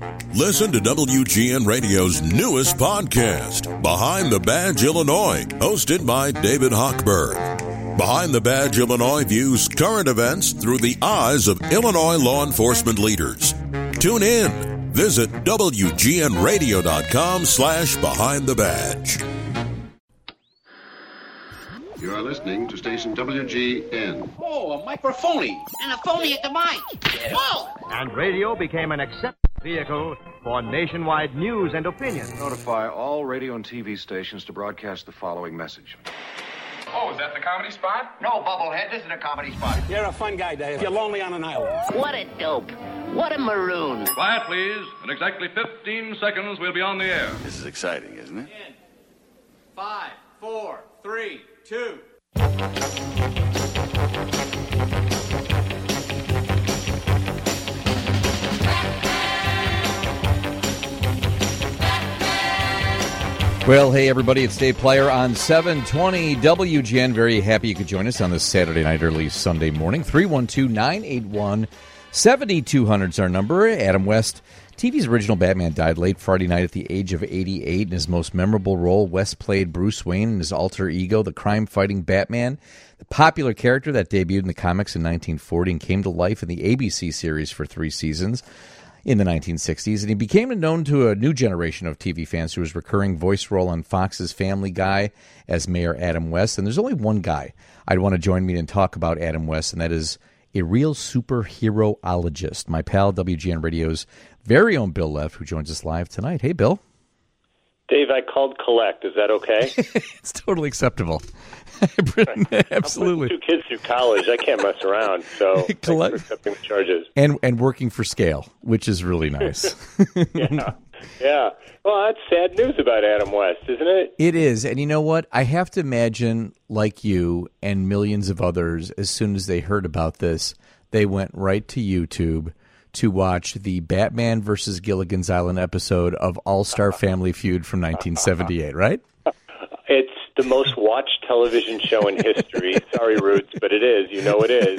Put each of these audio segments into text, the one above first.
Listen to WGN Radio's newest podcast, Behind the Badge Illinois, hosted by David Hochberg. Behind the Badge Illinois views current events through the eyes of Illinois law enforcement leaders. Tune in. Visit WGNRadio.com/Behind the Badge. You are listening to station WGN. Oh, a microphony. And a phony at the mic. Whoa! And radio became an accepted vehicle for nationwide news and opinion. Notify all radio and TV stations to broadcast the following message. Oh, is that the comedy spot? No, Bubblehead, this isn't a comedy spot. You're a fun guy, Dave. You're lonely on an island. What a dope. What a maroon. Quiet, please. In exactly 15 seconds, we'll be on the air. This is exciting, isn't it? 5, 4, 3, 2. Well, hey, everybody, it's Dave Plyer on 720 WGN. Very happy you could join us on this Saturday night, early Sunday morning. 312-981-7200 is our number. Adam West, TV's original Batman, died late Friday night at the age of 88. In his most memorable role, West played Bruce Wayne in his alter ego, the crime-fighting Batman, the popular character that debuted in the comics in 1940 and came to life in the ABC series for 3 seasons in the 1960s, and he became known to a new generation of TV fans through his recurring voice role on Fox's Family Guy as Mayor Adam West. And there's only one guy I'd want to join me and talk about Adam West, and that is a real superhero-ologist, my pal, WGN Radio's very own Bill Lev, who joins us live tonight. Hey, Bill. Dave, I called collect. Is that okay? It's totally acceptable. Absolutely. I'm putting 2 kids through college. I can't mess around. So thanks for accepting the charges. And working for scale, which is really nice. Yeah. Well, that's sad news about Adam West, isn't it? It is. And you know what? I have to imagine, like you and millions of others, as soon as they heard about this, they went right to YouTube to watch the Batman versus Gilligan's Island episode of All-Star Family Feud from 1978, right? It's the most watched television show in history. Sorry, Roots, but it is. You know it is.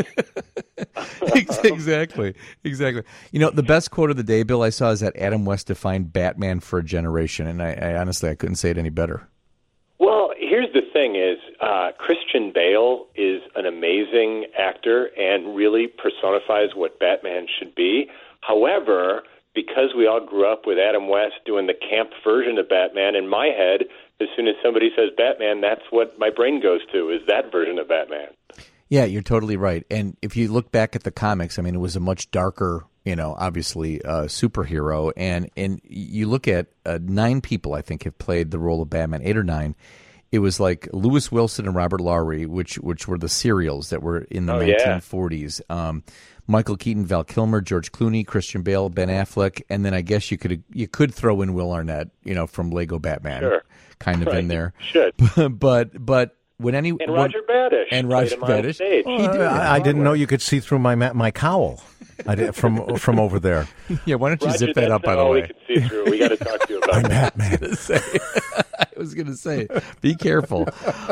Exactly. You know, the best quote of the day, Bill, I saw is that Adam West defined Batman for a generation, and I honestly, I couldn't say it any better. Well, here's the thing is, Christian Bale is an amazing actor and really personifies what Batman should be. However, because we all grew up with Adam West doing the camp version of Batman, in my head, as soon as somebody says Batman, that's what my brain goes to, is that version of Batman. Yeah, you're totally right. And if you look back at the comics, I mean, it was a much darker, obviously, superhero. And you look at 9 people, I think, have played the role of Batman, 8 or 9. It was like Lewis Wilson and Robert Lowry, which were the serials that were in the 1940s. Yeah. Michael Keaton, Val Kilmer, George Clooney, Christian Bale, Ben Affleck, and then I guess you could throw in Will Arnett, from Lego Batman, sure. Kind of in there. Should. but when and Roger Badish and Roger Badish, I didn't know you could see through my cowl. I did, from over there. Yeah, why don't you Roger, zip that up? By the way, we could see through. We got to talk to you about I'm that. Batman. I was going to say, be careful.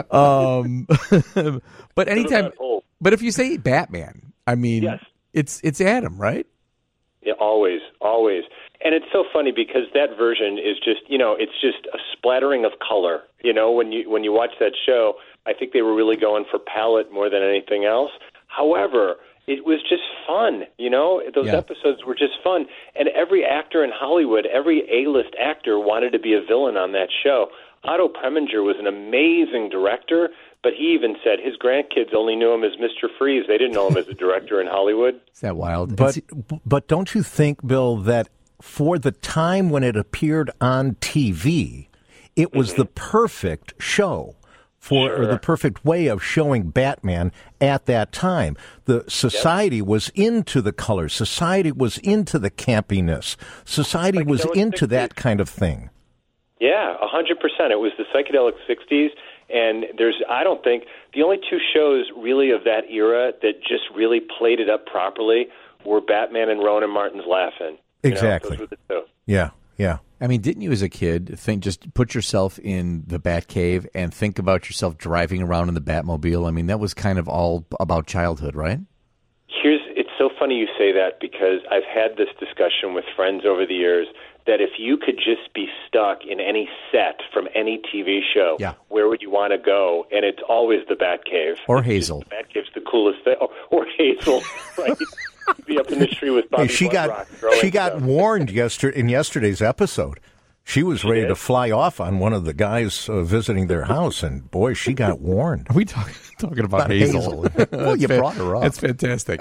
But anytime, but if you say Batman, I mean, yes. It's Adam, right? Yeah, always. And it's so funny because that version is just, it's just a splattering of color. When you watch that show, I think they were really going for palette more than anything else. However, it was just fun, Those episodes were just fun. And every actor in Hollywood, every A-list actor wanted to be a villain on that show. Otto Preminger was an amazing director, but he even said his grandkids only knew him as Mr. Freeze. They didn't know him as a director in Hollywood. Is that wild? But don't you think, Bill, that for the time when it appeared on TV, it was the perfect show or the perfect way of showing Batman at that time. The society was into the colors. Society was into the campiness. Society was into that kind of thing. Yeah, 100%. It was the psychedelic 60s, and I don't think, the only 2 shows really of that era that just really played it up properly were Batman and Ronan Martin's Laugh-In. Exactly. Those were the 2. Yeah. I mean, didn't you as a kid just put yourself in the Batcave and think about yourself driving around in the Batmobile? I mean, that was kind of all about childhood, right? It's so so funny you say that, because I've had this discussion with friends over the years that if you could just be stuck in any set from any TV show, where would you want to go? And it's always the Batcave. Or Hazel. The Batcave's the coolest thing. Or Hazel, right? Be up in the tree with Bobby she got warned in yesterday's episode. She was ready to fly off on one of the guys visiting their house, and boy, she got warned. Are we talking about Hazel? Well, you brought her up. That's fantastic.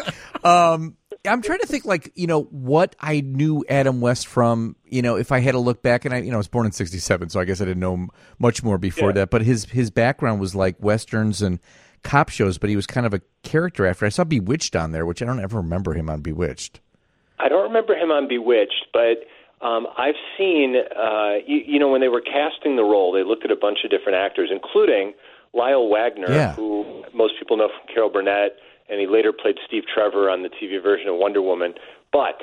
I'm trying to think, what I knew Adam West from, if I had to look back, and I was born in 1967, so I guess I didn't know much more before that, but his background was like Westerns and cop shows, but he was kind of a character actor. I saw Bewitched on there, which I don't ever remember him on Bewitched. I don't remember him on Bewitched, but I've seen, when they were casting the role, they looked at a bunch of different actors, including Lyle Wagner, who most people know from Carol Burnett, and he later played Steve Trevor on the TV version of Wonder Woman. But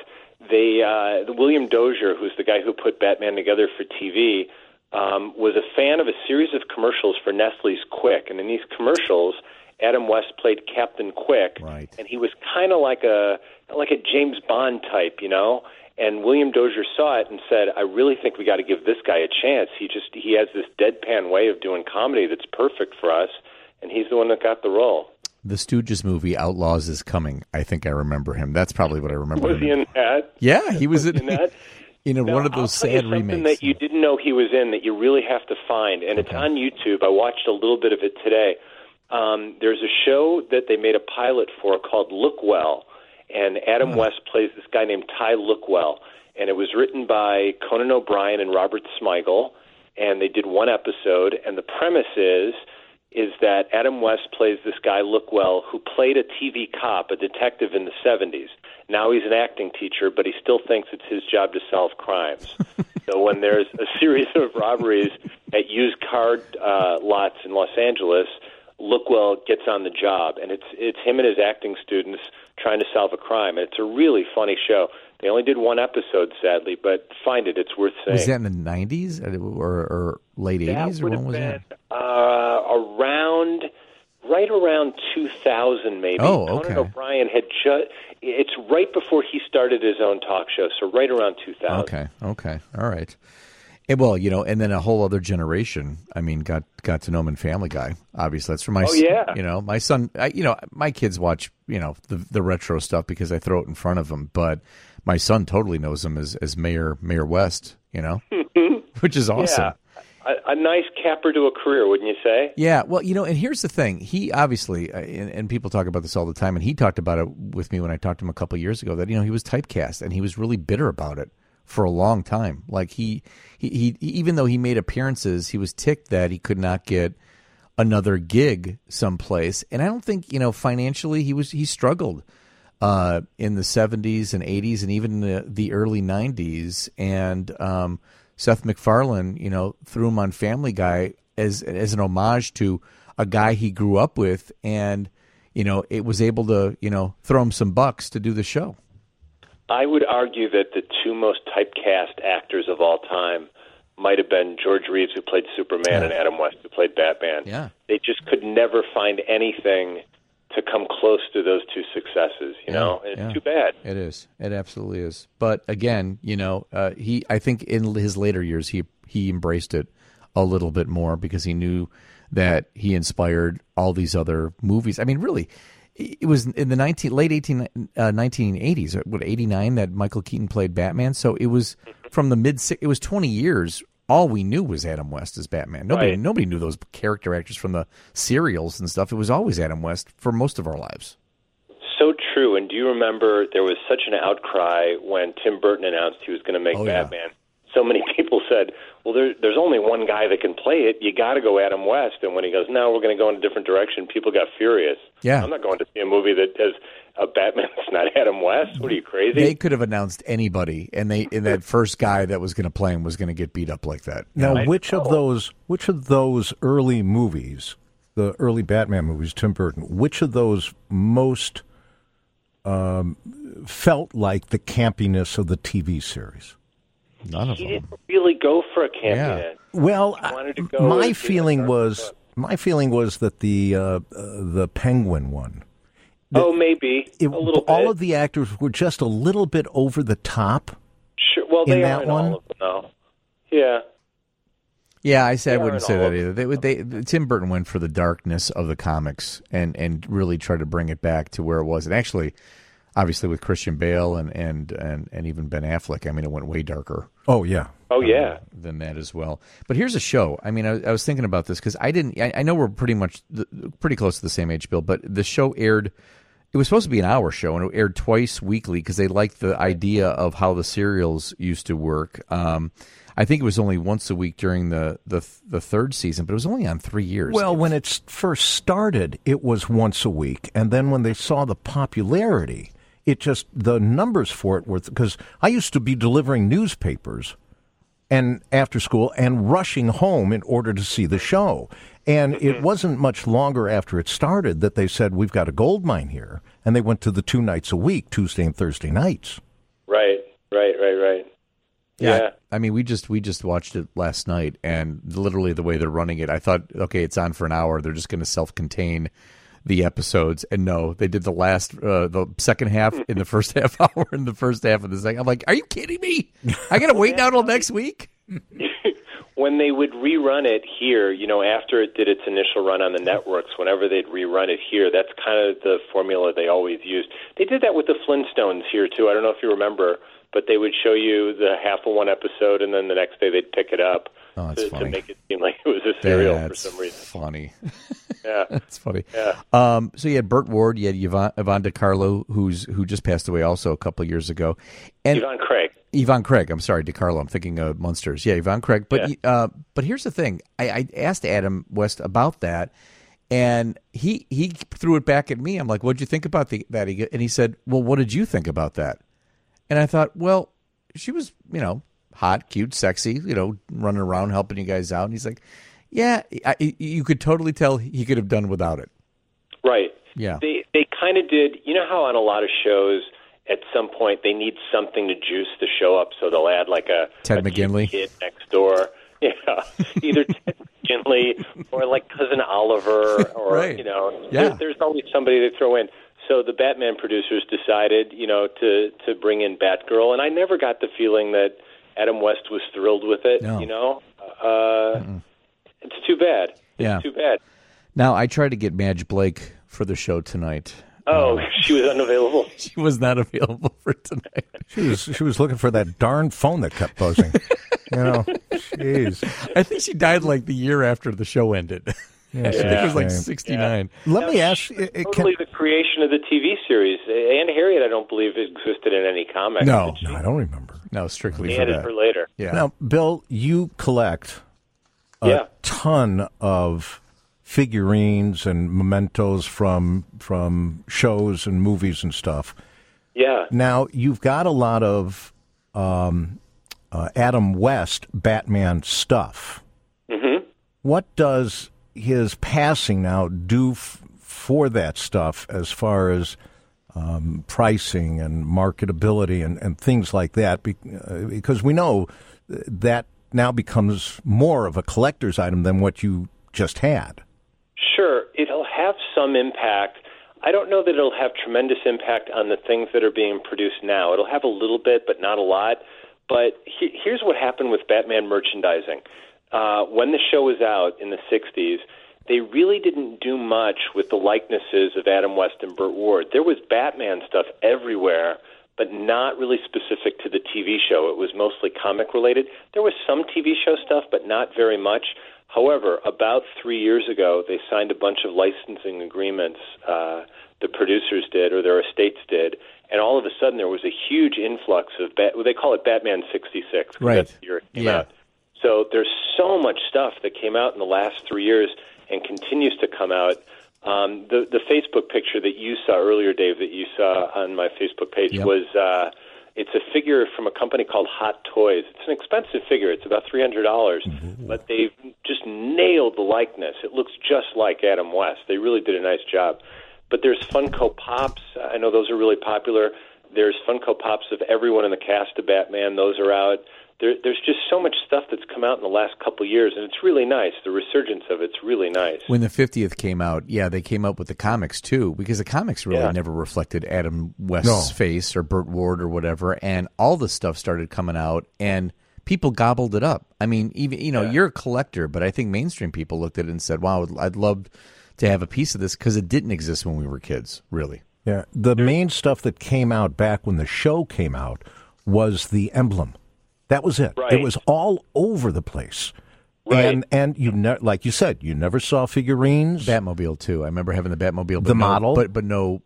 the William Dozier, who's the guy who put Batman together for TV, was a fan of a series of commercials for Nestle's Quick. And in these commercials, Adam West played Captain Quick, and he was kind of like a James Bond type, And William Dozier saw it and said, "I really think we got to give this guy a chance. He has this deadpan way of doing comedy that's perfect for us." And he's the one that got the role. The Stooges movie Outlaws is Coming. I think I remember him. That's probably what I remember. Was he in that? Yeah, he was in that. One of those sad remakes. Something that you didn't know he was in that you really have to find, and it's on YouTube. I watched a little bit of it today. There's a show that they made a pilot for called Look Well, and Adam West plays this guy named Ty Lookwell, and it was written by Conan O'Brien and Robert Smigel, and they did one episode, and the premise is that Adam West plays this guy Lookwell who played a TV cop, a detective in the 70s. Now he's an acting teacher, but he still thinks it's his job to solve crimes. So when there's a series of robberies at used car lots in Los Angeles, Lookwell gets on the job, and it's him and his acting students trying to solve a crime. And it's a really funny show. They only did one episode, sadly, but find it. It's worth seeing. Was that in the 90s or late 80s? Or when was that? Right around 2000, maybe. Oh, okay. Conan O'Brien had it's right before he started his own talk show, so right around 2000. Okay. All right. And then a whole other generation, got to know him in Family Guy. Obviously, that's for my son. My son, my kids watch, the retro stuff because I throw it in front of them. But my son totally knows him as Mayor West, which is awesome. Yeah. A nice capper to a career, wouldn't you say? Yeah. Well, and here's the thing. He obviously, and people talk about this all the time, and he talked about it with me when I talked to him a couple of years ago, that, he was typecast, and he was really bitter about it for a long time. Like he even though he made appearances, he was ticked that he could not get another gig someplace. And I don't think, financially he struggled in the 70s and 80s and even the early 90s. And Seth MacFarlane, threw him on Family Guy as an homage to a guy he grew up with, and it was able to throw him some bucks to do the show. I would argue that the two most typecast actors of all time might have been George Reeves, who played Superman, and Adam West, who played Batman. Yeah. They just could never find anything to come close to those two successes, It's too bad. It is. It absolutely is. But again, I think in his later years, he embraced it a little bit more because he knew that he inspired all these other movies. Really, it was in the late 1980s, 89, that Michael Keaton played Batman. So it was from it was 20 years. All we knew was Adam West as Batman. Nobody knew those character actors from the serials and stuff. It was always Adam West for most of our lives. So true. And do you remember there was such an outcry when Tim Burton announced he was going to make Batman? Yeah. So many people said, well, there's only one guy that can play it. You got to go Adam West. And when he goes, no, we're going to go in a different direction, people got furious. Yeah. I'm not going to see a movie that has a Batman that's not Adam West. What are you, crazy? They could have announced anybody, and that first guy that was going to play him was going to get beat up like that. Now, which of those early movies, the early Batman movies, Tim Burton, which of those most felt like the campiness of the TV series? None of he them. didn't really go for a campiness. Yeah. Well, my feeling was that the Penguin one, maybe a little bit. All of the actors were just a little bit over the top. Sure. Well, they that aren't one. all of them, though. Yeah. Yeah, I wouldn't say that either. Tim Burton went for the darkness of the comics and really tried to bring it back to where it was. And actually, obviously, with Christian Bale and even Ben Affleck, I mean, it went way darker. Oh yeah. Than that as well. But here's a show. I mean, I was thinking about this because I know we're pretty close to the same age, Bill. But the show aired. It was supposed to be an hour show, and it aired twice weekly because they liked the idea of how the serials used to work. I think it was only once a week during the third season, but it was only on 3 years. Well, when it first started, it was once a week, and then when they saw the popularity, the numbers for it were, because I used to be delivering newspapers and after school and rushing home in order to see the show. And it wasn't much longer after it started that they said, we've got a gold mine here. And they went to the 2 nights a week, Tuesday and Thursday nights. Right. Yeah. I mean, we just watched it last night, and literally the way they're running it, I thought, okay, it's on for an hour. They're just going to self-contain the episodes, and no, they did the second half in the first half hour and the first half of the second. I'm like, are you kidding me? I got to wait now till next week? When they would rerun it here, after it did its initial run on the networks, whenever they'd rerun it here, that's kind of the formula they always used. They did that with the Flintstones here, too. I don't know if you remember, but they would show you the half of one episode, and then the next day they'd pick it up to make it seem like it was a serial for some reason. Funny. Yeah. That's funny. Yeah. So you had Burt Ward, you had Yvonne DiCarlo, who just passed away also a couple of years ago. And Yvonne Craig. I'm sorry, DiCarlo. I'm thinking of Munsters. Yeah, Yvonne Craig. But but here's the thing. I asked Adam West about that, and he threw it back at me. I'm like, what'd you think about that? And he said, well, what did you think about that? And I thought, well, she was, hot, cute, sexy, running around helping you guys out. And he's like, yeah, you could totally tell he could have done without it. Right. Yeah. They kind of did. You know how on a lot of shows, at some point, they need something to juice the show up, so they'll add like a Ted McGinley kid next door. Yeah, either Ted McGinley or like Cousin Oliver, or right. There's always somebody to throw in. So the Batman producers decided, to bring in Batgirl, and I never got the feeling that Adam West was thrilled with it. No. It's too bad. It's too bad. Now, I tried to get Madge Blake for the show tonight. Oh, she was unavailable? She was not available for tonight. She was looking for that darn phone that kept buzzing. Jeez. I think she died like the year after the show ended. Yeah, I think it was like 69. Yeah. Let me ask you. Totally the creation of the TV series. Anne Harriet, I don't believe, existed in any comics. No, I don't remember. No, strictly they for added that. her later. Yeah. Now, Bill, you collect a ton of figurines and mementos from shows and movies and stuff. Yeah. Now, you've got a lot of Adam West Batman stuff. Mm-hmm. What does his passing now do for that stuff as far as pricing and marketability and things like that? Because we know that now becomes more of a collector's item than what you just had. Sure. It'll have some impact. I don't know that it'll have tremendous impact on the things that are being produced now. It'll have a little bit, but not a lot. But here's what happened with Batman merchandising. When the show was out in the 60s, they really didn't do much with the likenesses of Adam West and Burt Ward. There was Batman stuff everywhere, but not really specific to the TV show. It was mostly comic-related. There was some TV show stuff, but not very much. However, about 3 years ago, they signed a bunch of licensing agreements, the producers did, or their estates did, and all of a sudden there was a huge influx of, they call it Batman 66. Right. That's the year it came out. So there's so much stuff that came out in the last 3 years and continues to come out. The Facebook picture that you saw earlier, Dave, that you saw on my Facebook page was it's a figure from a company called Hot Toys. It's an expensive figure. It's about $300, but they've just nailed the likeness. It looks just like Adam West. They really did a nice job. But there's Funko Pops. I know those are really popular. There's Funko Pops of everyone in the cast of Batman. Those are out. there's just so much stuff that's come out in the last couple of years, and it's really nice. The resurgence of it's really nice. When the 50th came out, they came up with the comics too, because the comics really never reflected Adam West's face or Burt Ward or whatever, and all the stuff started coming out, and people gobbled it up. I mean, even you're a collector, but I think mainstream people looked at it and said, "Wow, I'd love to have a piece of this," because it didn't exist when we were kids, really. Yeah, the main stuff that came out back when the show came out was the emblem. That was it. Right. It was all over the place. Right. And you like you said, you never saw figurines. Batmobile too. I remember having the Batmobile, but the model, but no.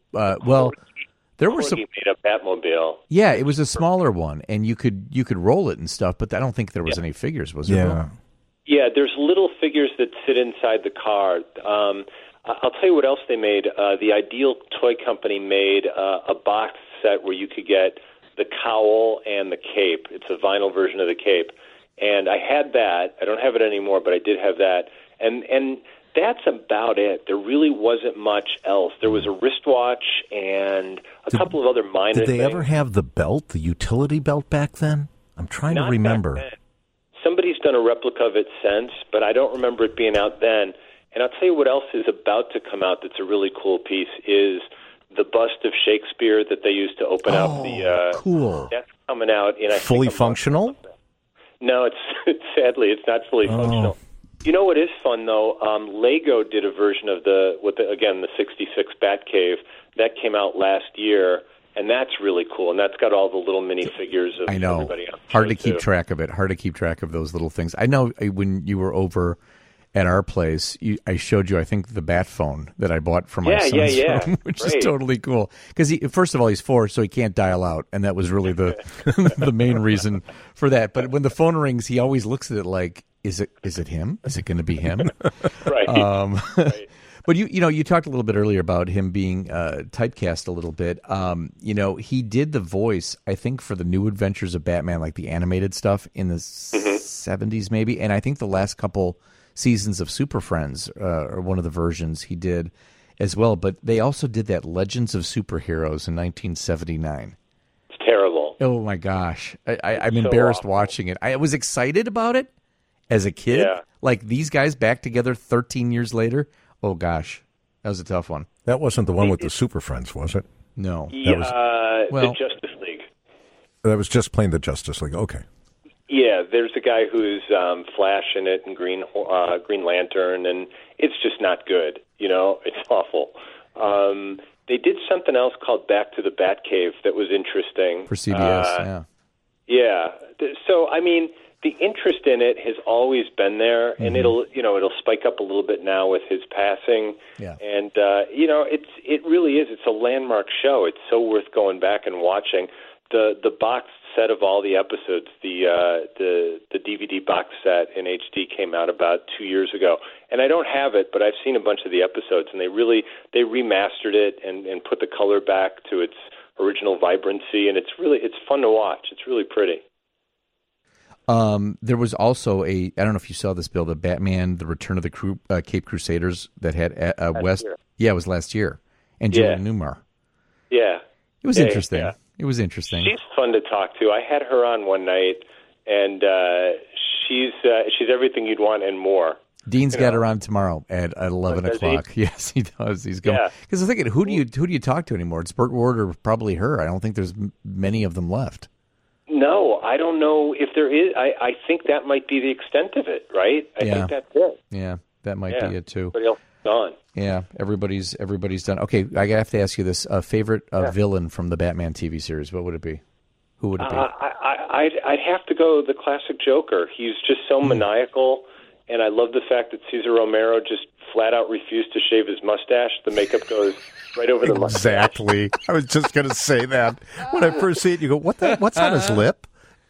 There were some. He made a Batmobile. Yeah, it was a smaller one, and you could roll it and stuff. But I don't think there was any figures. Was there? Yeah. Yeah, there's little figures that sit inside the car. I'll tell you what else they made. The Ideal Toy Company made a box set where you could get the cowl and the cape. It's a vinyl version of the cape. And I had that. I don't have it anymore, but I did have that. And that's about it. There really wasn't much else. There was a wristwatch and a couple of other minor things. Did they ever have the belt, the utility belt back then? I'm trying to remember. Somebody's done a replica of it since, but I don't remember it being out then. And I'll tell you what else is about to come out that's a really cool piece is the bust of Shakespeare that they used to open up the cool. That's coming out in fully functional? No, it's sadly it's not fully functional. You know what is fun though? Lego did a version of the 66 Batcave that came out last year, and that's really cool. And that's got all the little mini figures of everybody else. Hard to keep track of it. Hard to keep track of those little things. I know when you were over at our place, I showed you, I think, the bat phone that I bought for my son's room, which is totally cool. Because first of all, he's 4, so he can't dial out, and that was really the the main reason for that. But when the phone rings, he always looks at it like, is it him? Is it going to be him? Right. Right. But you talked a little bit earlier about him being typecast a little bit. He did the voice, I think, for the New Adventures of Batman, like the animated stuff in the 70s maybe, and I think the last couple seasons of Super Friends, or one of the versions he did as well. But they also did that Legends of Superheroes in 1979. It's terrible. Oh, my gosh. I'm embarrassed watching it. I was excited about it as a kid. Yeah. Like, these guys back together 13 years later. Oh, gosh. That was a tough one. That wasn't the one with the Super Friends, was it? No. The Justice League. That was just plain the Justice League. Okay. Yeah, there's a guy who's Flash in it and Green Lantern, and it's just not good. It's awful. They did something else called Back to the Batcave that was interesting. For CBS, Yeah. So, I mean, the interest in it has always been there, and it'll spike up a little bit now with his passing. Yeah. And it really is. It's a landmark show. It's so worth going back and watching. The box set of all the episodes, the DVD box set in HD came out about 2 years ago, and I don't have it, but I've seen a bunch of the episodes, and they remastered it and put the color back to its original vibrancy, and it's fun to watch. It's really pretty. There was also I don't know if you saw this, Bill, the Batman, The Return of the Cape Crusaders that had West. Year. Yeah, it was last year. And Julian Newmar. Yeah. It was interesting. Yeah. It was interesting. She's fun to talk to. I had her on one night, and she's everything you'd want and more. Dean's got her on tomorrow at 11 o'clock. Yes, he does. He's going. Because I'm thinking, who do you talk to anymore? It's Burt Ward or probably her. I don't think there's many of them left. No, I don't know if there is. I think that might be the extent of it, right? I think that's it. Yeah, that might be it too. Everybody else is gone. Yeah, everybody's done. Okay, I have to ask you this: favorite villain from the Batman TV series? What would it be? Who would it be? I'd have to go the classic Joker. He's just so maniacal, and I love the fact that Cesar Romero just flat out refused to shave his mustache. The makeup goes right over the mustache. Exactly. I was just going to say that. When I first see it, you go, what's on his lip?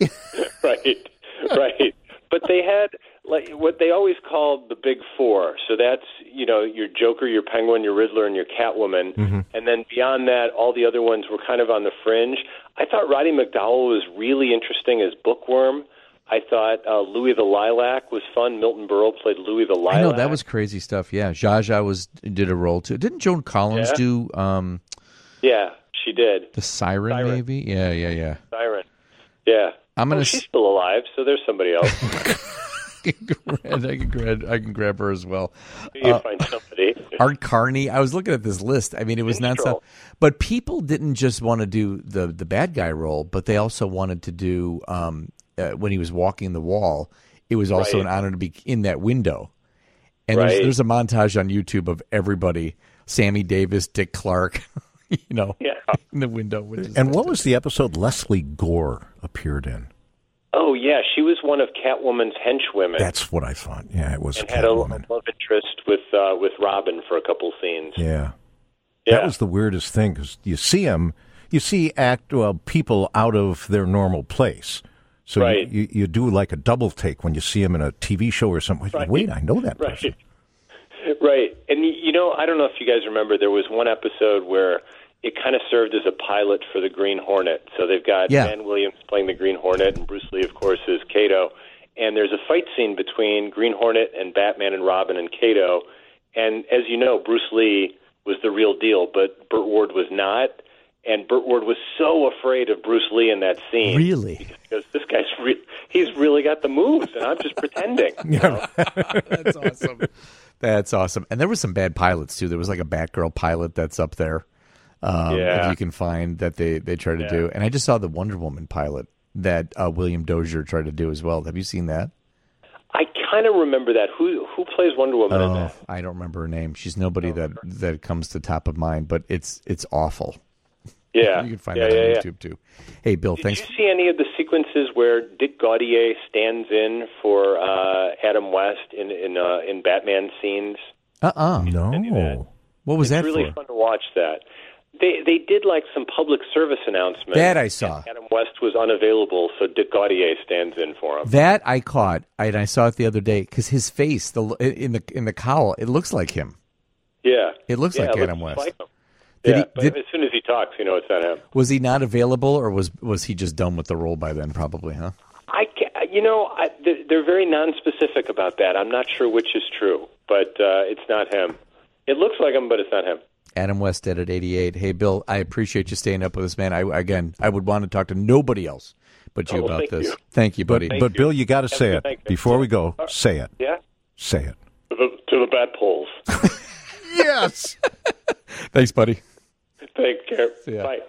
Right. But they had what they always called the Big Four. So that's, your Joker, your Penguin, your Riddler, and your Catwoman. Mm-hmm. And then beyond that, all the other ones were kind of on the fringe. I thought Roddy McDowell was really interesting as Bookworm. I thought Louis the Lilac was fun. Milton Berle played Louis the Lilac. I know, that was crazy stuff. Yeah, Zsa Zsa did a role too. Didn't Joan Collins do? Yeah, she did. The Siren, maybe. Yeah. Siren. Yeah. She's still alive, so there's somebody else. I can grab her as well. You find somebody. Art Carney. I was looking at this list. I mean, it was nonstop. But people didn't just want to do the bad guy role, but they also wanted to do when he was walking the wall. It was also an honor to be in that window. And there's a montage on YouTube of everybody: Sammy Davis, Dick Clark, in the window. And what was the episode Leslie Gore appeared in? Oh, yeah. She was one of Catwoman's henchwomen. That's what I thought. Yeah, it was and Catwoman. Had a love interest with Robin for a couple scenes. Yeah. That was the weirdest thing, because you see people out of their normal place. So you do like a double take when you see them in a TV show or something. Wait, I know that person. Right. And, I don't know if you guys remember, there was one episode where it kind of served as a pilot for the Green Hornet. So they've got Van Williams playing the Green Hornet, and Bruce Lee, of course, is Kato. And there's a fight scene between Green Hornet and Batman and Robin and Kato. And as you know, Bruce Lee was the real deal, but Burt Ward was not. And Burt Ward was so afraid of Bruce Lee in that scene. Really? Because this guy's he's really got the moves, and I'm just pretending. That's awesome. That's awesome. And there were some bad pilots, too. There was like a Batgirl pilot that's up there. If you can find that they tried to do. And I just saw the Wonder Woman pilot that William Dozier tried to do as well. Have you seen that? I kind of remember that. Who plays Wonder Woman in that? I don't remember her name. She's nobody that comes to top of mind, but it's awful. Yeah. You can find that on YouTube, too. Hey, Bill, thanks. Did you see any of the sequences where Dick Gaudier stands in for Adam West in Batman scenes? No. What was that for? It's really for? fun to watch that. They did like some public service announcements. That I saw. Adam West was unavailable, so Dick Gaudier stands in for him. That I caught, and I saw it the other day, because his face, in the cowl, it looks like him. Yeah. It looks like Adam West. Like him. But as soon as he talks, it's not him. Was he not available, or was he just done with the role by then, probably, huh? They're very nonspecific about that. I'm not sure which is true, but it's not him. It looks like him, but it's not him. Adam West dead at 88. Hey, Bill, I appreciate you staying up with us, man. I would want to talk to nobody else but you about this. Thank you, buddy. But Bill, you got to say it. Before we go, say it. Yeah? Say it. To the bat poles. Yes. Thanks, buddy. Take care. See ya. Bye.